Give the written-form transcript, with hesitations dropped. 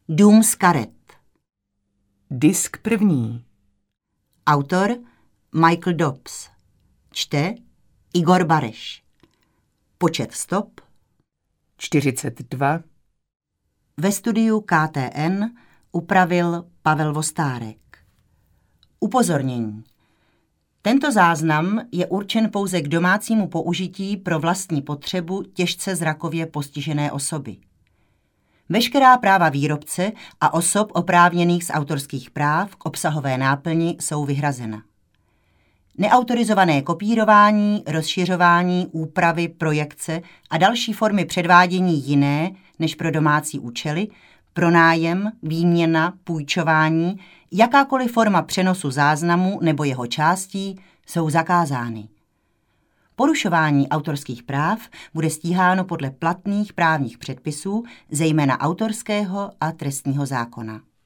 Dům z karet. Disk první. Autor Michael Dobbs. Čte Igor Bareš. Počet stop 42. Ve studiu KTN upravil Pavel Vostárek. Upozornění. Tento záznam je určen pouze k domácímu použití pro vlastní potřebu těžce zrakově postižené osoby. Veškerá práva výrobce a osob oprávněných z autorských práv k obsahové náplni jsou vyhrazena. Neautorizované kopírování, rozšiřování, úpravy, projekce a další formy předvádění jiné než pro domácí účely, pronájem, výměna, půjčování, jakákoliv forma přenosu záznamu nebo jeho částí jsou zakázány. Porušování autorských práv bude stíháno podle platných právních předpisů, zejména autorského a trestního zákona.